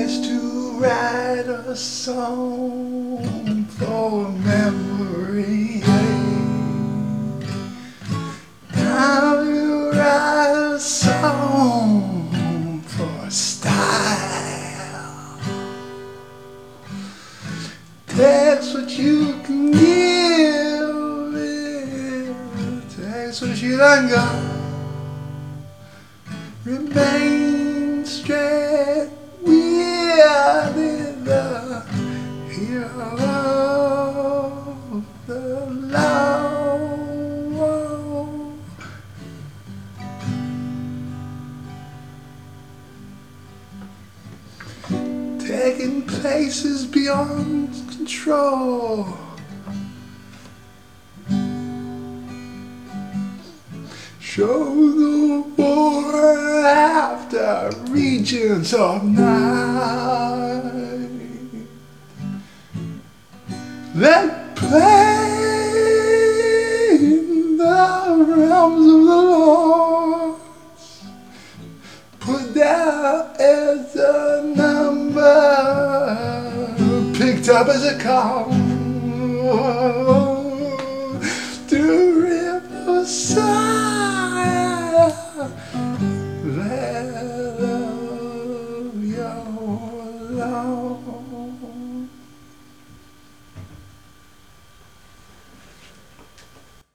place to write a song for memory. Now you write a song for style. Takes what you can give, it takes what you done got. Remain straight, we are the hero of the law. Taking places beyond control. Show the before after regions of night. Let play in the realms of the Lord. Put down as a number, picked up as a call. To riverside. Let your love